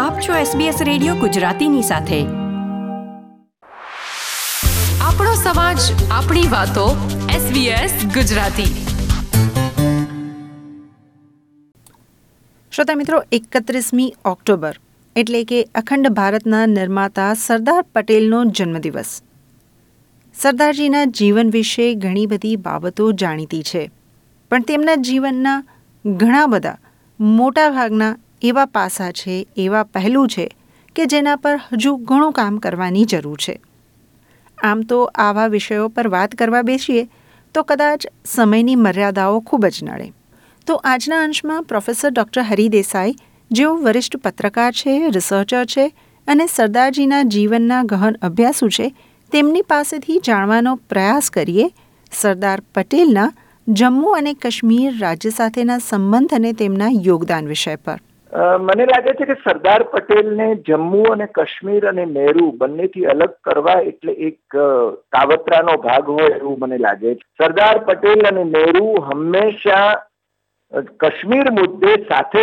આપ છો SBS radio ગુજરાતીની સાથે. આપણો સમાજ, આપણી વાતો. SBS ગુજરાતી. શ્રોતા મિત્રો, 31મી ઓક્ટોબર એટલે કે અખંડ ભારતના નિર્માતા સરદાર પટેલનો જન્મદિવસ. સરદારજીના જીવન વિશે ઘણી બધી બાબતો જાણીતી છે, પણ તેમના જીવનના ઘણા બધા મોટાભાગના એવા પાસા છે, એવા પહેલું છે કે જેના પર હજુ ઘણું કામ કરવાની જરૂર છે. આમ તો આવા વિષયો પર વાત કરવા બેસીએ તો કદાચ સમયની મર્યાદાઓ ખૂબ જ નડે. તો આજના અંશમાં પ્રોફેસર ડૉક્ટર હરિ દેસાઈ, જેઓ વરિષ્ઠ પત્રકાર છે, રિસર્ચર છે અને સરદારજીના જીવનના ગહન અભ્યાસુ છે, તેમની પાસેથી જાણવાનો પ્રયાસ કરીએ સરદાર પટેલના જમ્મુ અને કાશ્મીર રાજ્ય સાથેના સંબંધ અને તેમના યોગદાન વિષય પર. મને લાગે છે કે સરદાર પટેલને જમ્મુ અને કાશ્મીર અને નહેરુ બંનેથી અલગ કરવા એટલે એક કાવતરાનો ભાગ હોય એવું મને લાગે છે. સરદાર પટેલ અને નહેરુ હંમેશા કાશ્મીર મુદ્દે સાથે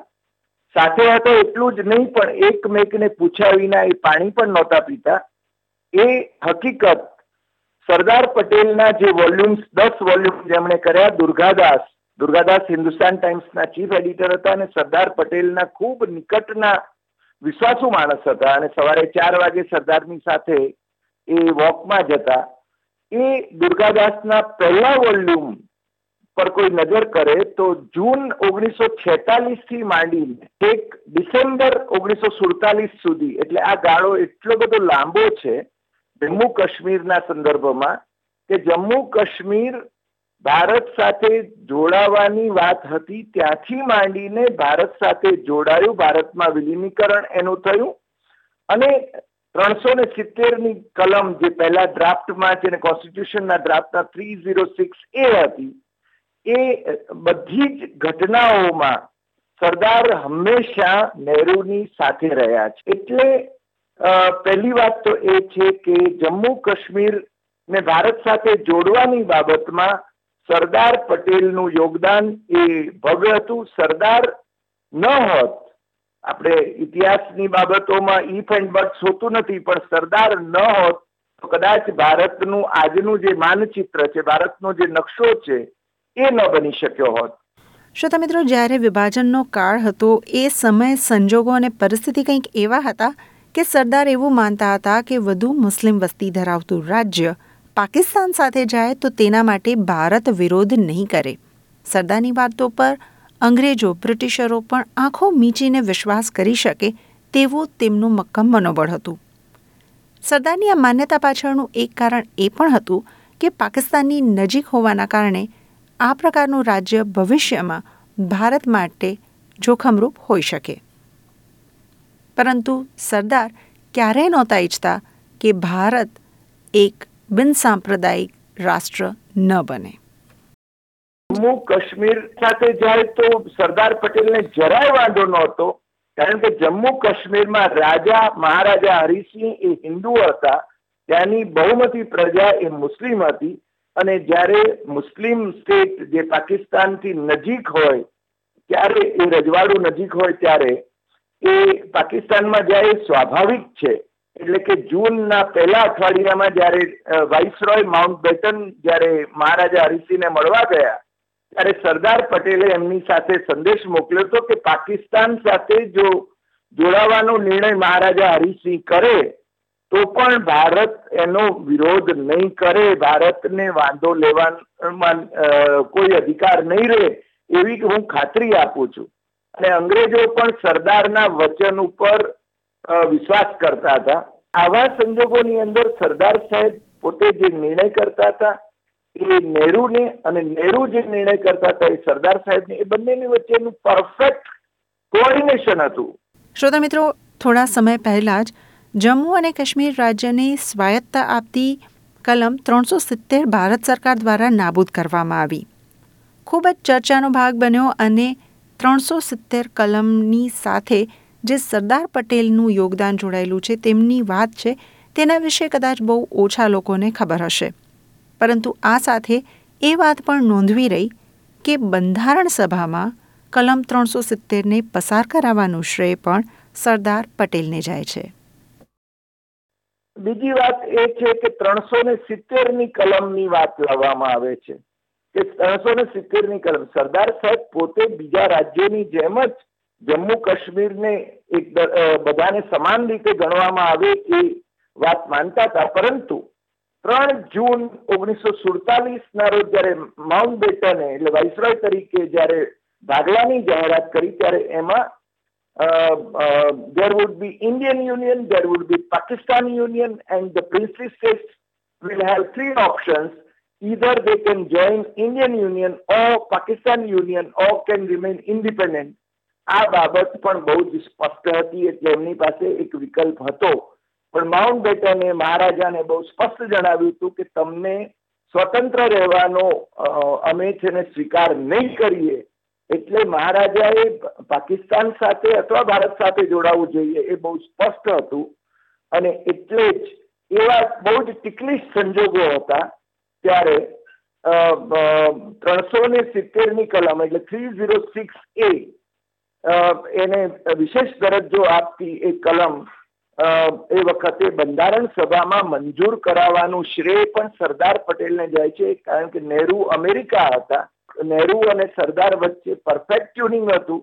હતા એટલું જ નહીં, પણ એકમેકને પૂછ્યા વિના એ પાણી પણ નહોતા પીતા. એ હકીકત સરદાર પટેલના જે વોલ્યુમ્સ 10 વોલ્યુમ જેમણે કર્યા, દુર્ગાદાસ હિન્દુસ્તાન ટાઈમ્સના ચીફ એડિટર હતા અને સરદાર પટેલના ખૂબ નિકટના વિશ્વાસુ માણસ હતા અને સવારે 4 વાગે સરદારની સાથે એ વોકમાં જતા. એ દુર્ગાદાસના પહેલા વોલ્યુમ પર કોઈ નજર કરે તો જૂન 1946 થી માંડીને એક ડિસેમ્બર 1947 સુધી, એટલે આ ગાળો એટલો બધો લાંબો છે જમ્મુ કાશ્મીરના સંદર્ભમાં કે જમ્મુ કાશ્મીર ભારત સાથે જોડાવાની વાત હતી, ત્યાંથી માંડીને ભારત સાથે જોડાયું, ભારતમાં વિલીનીકરણ એનું થયું અને 370ની કલમ જે પહેલા ડ્રાફ્ટમાં જેને કોન્સ્ટિટ્યુશનના ડ્રાફ્ટના 306A હતી, એ બધી જ ઘટનાઓમાં સરદાર હંમેશા નહેરુની સાથે રહ્યા છે. એટલે પહેલી વાત તો એ છે કે જમ્મુ કાશ્મીર ને ભારત સાથે જોડવાની બાબતમાં સરદાર પટેલનું યોગદાન એ ભવ્ય હતું. સરદાર ન હોત, આપણે ઇતિહાસની બાબતોમાં ઇફ એન્ડ બટ્સ હોતું નથી, પણ સરદાર ન હોત તો કદાચ ભારતનું આજનું જે માનચિત્ર છે, ભારતનો જે નકશો છે, એ ન બની શક્યો હોત. શ્રોતા મિત્રો, જ્યારે વિભાજનનો કાળ હતો એ સમય, સંજોગો અને પરિસ્થિતિ કંઈક એવા હતા કે સરદાર એવું માનતા હતા કે વધુ મુસ્લિમ વસ્તી ધરાવતું રાજ્ય પાકિસ્તાન સાથે જાય તો તેના માટે ભારત વિરોધ નહીં કરે. સરદારની વાતો પર અંગ્રેજો, બ્રિટિશરો પણ આંખો મીચીને વિશ્વાસ કરી શકે તેવું તેમનું મક્કમ મનોબળ હતું. સરદારની આ માન્યતા પાછળનું એક કારણ એ પણ હતું કે પાકિસ્તાનની નજીક હોવાના કારણે આ પ્રકારનું રાજ્ય ભવિષ્યમાં ભારત માટે જોખમરૂપ હોઈ શકે. પરંતુ સરદાર ક્યારેય નહોતા ઈચ્છતા કે ભારત એક બિનસાંપ્રદાયિક રાષ્ટ્ર ન બને. જમ્મુ કાશ્મીર સાથે જાય તો સરદાર પટેલને જરાય વાંધો નહોતો, કારણ કે જમ્મુ કાશ્મીરમાં રાજા મહારાજા હરિસિંહ એ હિન્દુ હતા, ત્યાંની બહુમતી પ્રજા એ મુસ્લિમ હતી અને જ્યારે મુસ્લિમ સ્ટેટ જે પાકિસ્તાનથી નજીક હોય ત્યારે, એ રજવાડું નજીક હોય ત્યારે એ પાકિસ્તાનમાં જાય એ સ્વાભાવિક છે. એટલે કે જૂનના પહેલા અઠવાડિયામાં જ્યારે વાઇસરોય માઉન્ટબેટન જ્યારે મહારાજા હરિસિંહને મળવા ગયા ત્યારે સરદાર પટેલે એમની સાથે સંદેશ મોકલ્યો હતો કે પાકિસ્તાન સાથે જો જોડાવાનો નિર્ણય મહારાજા હરિસિંહ કરે તો પણ ભારત એનો વિરોધ નહીં કરે, ભારતને વાંધો લેવામાં કોઈ અધિકાર નહીં રહે એવી હું ખાતરી આપું છું. અને અંગ્રેજો પણ સરદારના વચન ઉપર વિશ્વાસ કરતા હતા. આવા સંજોગોની અંદર સરદાર સાહેબ પોતે જે નિર્ણય કરતા હતા એ નહેરુને, અને નહેરુ જે નિર્ણય કરતા હતા એ સરદાર સાહેબને, એ બંનેની વચ્ચેનું પરફેક્ટ કોઓર્ડિનેશન હતું. શ્રોતા મિત્રો, થોડા સમય પહેલા જ જમ્મુ અને કાશ્મીર રાજ્યને સ્વાયત્તતા આપતી કલમ 370 ભારત સરકાર દ્વારા નાબૂદ કરવામાં આવી. ખૂબ જ ચર્ચાનો ભાગ બન્યો અને 370 કલમની સાથે જે સરદાર પટેલનું યોગદાન જોડાયેલું છે, તેમની વાત છે, તેના વિશે કદાચ બહુ ઓછા લોકોને ખબર હશે. પરંતુ આ સાથે એ વાત પણ નોંધવી રહી કે બંધારણ સભામાં કલમ 370ને પસાર કરાવવાનું શ્રેય પણ સરદાર પટેલને જાય છે. બીજી વાત એ છે કે 370ની કલમની વાત લાવવામાં આવે છે કે 370ની કલમ સરદાર સાહેબ પોતે બીજા રાજ્યોની જેમ જ જમ્મુ કાશ્મીરને એક બધાને સમાન રીતે ગણવામાં આવે એ વાત માનતા હતા, પરંતુ 3 જૂન 1947ના રોજ જયારે માઉન્ટ બેટને એટલે વાઇસરોય તરીકે જયારે ભાગલાની જાહેરાત કરી ત્યારે એમાં there would be Indian Union, there would be Pakistan Union, and the princely states will have 3 options. Either they can join Indian Union or Pakistan Union or can remain independent. આ બાબત પણ બહુ જ સ્પષ્ટ હતી, એટલે એમની પાસે એક વિકલ્પ હતો. પણ માઉન્ટ બેટને મહારાજાને બહુ સ્પષ્ટ જણાવ્યું હતું કે તમને સ્વતંત્ર રહેવાનો અમે છે ને સ્વીકાર નહીં કરીએ. એટલે મહારાજાએ પાકિસ્તાન સાથે અથવા ભારત સાથે જોડાવું જોઈએ એ બહુ સ્પષ્ટ હતું, અને એટલે જ એવા બહુ જ ટિકલિશ સંજોગો હતા ત્યારે 370ની કલમ એટલે 306A એને વિશેષ દરજ્જો આપતી એ કલમ એ વખતે બંધારણ સભામાં મંજૂર કરાવવાનું શ્રેય પણ સરદાર પટેલને જાય છે, કારણ કે નહેરુ અમેરિકા હતા. નહેરુ અને સરદાર વચ્ચે પરફેક્ટ ટ્યુનિંગ હતું.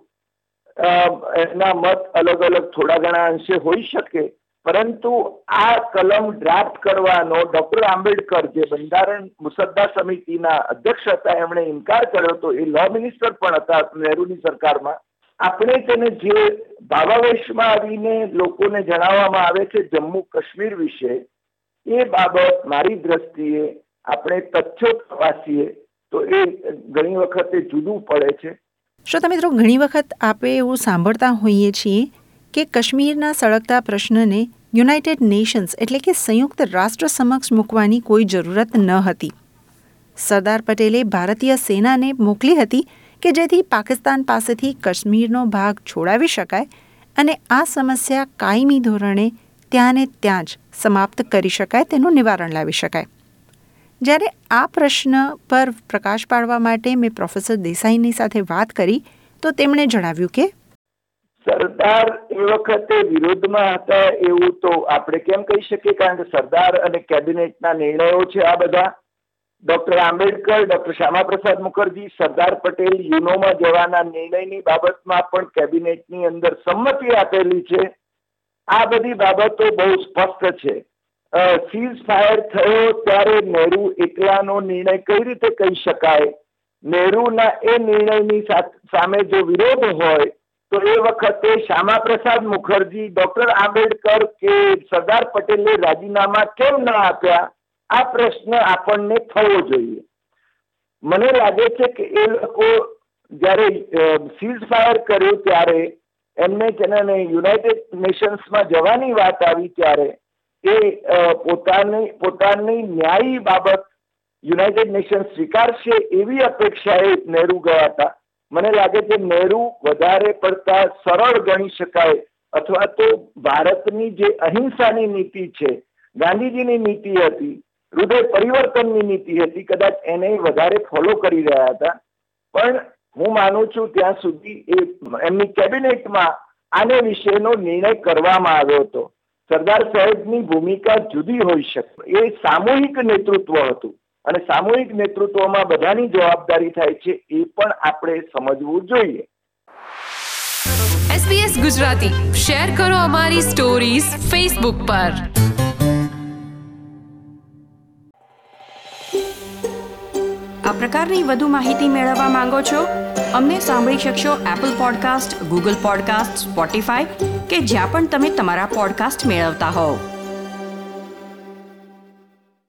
એના મત અલગ અલગ થોડા ઘણા અંશે હોઈ શકે, પરંતુ આ કલમ ડ્રાફ્ટ કરવાનો ડોક્ટર આંબેડકર જે બંધારણ મુસદ્દા સમિતિના અધ્યક્ષ હતા એમણે ઇનકાર કર્યો હતો. એ લો મિનિસ્ટર પણ હતા નહેરુની સરકારમાં. આપણે તેને જે ભાવાવેશમાં આવીને લોકોને જણાવવામાં આવે છે જમ્મુ કાશ્મીર વિશે, એ બાબત મારી દ્રષ્ટિએ આપણે તથ્યો તપાસીએ તો એ ઘણી વખતે જુદું પડે છે. શ્રોતા મિત્રો, ઘણી વખત આપણે એવું સાંભળતા હોઈએ છીએ કે કાશ્મીરના સળગતા પ્રશ્નને યુનાઇટેડ નેશન્સ એટલે કે સંયુક્ત રાષ્ટ્ર સમક્ષ મૂકવાની કોઈ જરૂરત ન હતી. સરદાર પટેલે ભારતીય સેનાને મોકલી હતી કે જેથી પાકિસ્તાન પાસેથી કાશ્મીરનો ભાગ છોડાવી શકાય અને આ સમસ્યા કાયમી ધોરણે ત્યાં ને ત્યાં જ સમાપ્ત કરી શકાય, તેનું નિવારણ લાવી શકાય. જ્યારે આ પ્રશ્ન પર પ્રકાશ પાડવા માટે મેં પ્રોફેસર દેસાઈની સાથે વાત કરી તો તેમણે જણાવ્યું કે સરદાર એ વખતે વિરોધમાં હતા એવું તો આપણે કેમ કહી શકીએ, કારણ કે સરદાર અને કેબિનેટના નિર્ણયો છે આ બધા. ડોક્ટર આંબેડકર, ડોક્ટર શ્યામાપ્રસાદ મુખર્જી, સરદાર પટેલ યુનોમાં જવાના નિર્ણયની બાબતમાં પણ કેબિનેટની અંદર સંમતિ આપેલી છે. આ બધી બાબતો બહુ સ્પષ્ટ છે. સીઝ ફાયર થયો ત્યારે નહેરુ એકલાનો નિર્ણય કઈ રીતે કહી શકાય? નહેરુના એ નિર્ણયની સામે જો વિરોધ હોય તો એ વખતે શ્યામાપ્રસાદ મુખર્જી, ડોક્ટર આંબેડકર કે સરદાર પટેલે રાજીનામા કેમ ન આપ્યા? આ પ્રશ્ન આપણને થવો જોઈએ. મને લાગે છે કે એ લોકો જયારે સીઝ ફાયર કર્યું ત્યારે એમને યુનાઇટેડ નેશન્સમાં જવાની વાત આવી ત્યારે એ પોતાની ન્યાયી બાબત યુનાઇટેડ નેશન્સ સ્વીકારશે એવી અપેક્ષાએ નહેરુ ગયા હતા. મને લાગે છે નહેરુ વધારે પડતા સરળ ગણી શકાય, અથવા તો ભારતની જે અહિંસાની નીતિ છે, ગાંધીજીની નીતિ હતી, હૃદય પરિવર્તનની નીતિ હતી, કદાચ એને વધારે ફોલો કરી રહ્યા હતા. પણ હું માનું છું ત્યાં સુધી એમની કેબિનેટમાં આને વિશેનો નિર્ણય કરવામાં આવ્યો હતો. સરદાર સાહેબની ભૂમિકા જુદી હોઈ શકે. એ સામૂહિક નેતૃત્વ હતું અને સામૂહિક નેતૃત્વમાં બધાની જવાબદારી થાય છે, એ પણ આપણે સમજવું જોઈએ. SBS ગુજરાતી શેર કરો અમારી સ્ટોરીઝ ફેસબુક પર. આ પ્રકારની વધુ માહિતી મેળવવા માંગો છો? અમને સાંભળી શકશો Apple podcast, Google podcast, Spotify કે જ્યાં પણ તમે તમારા પોડકાસ્ટ મેળવતા હોવ.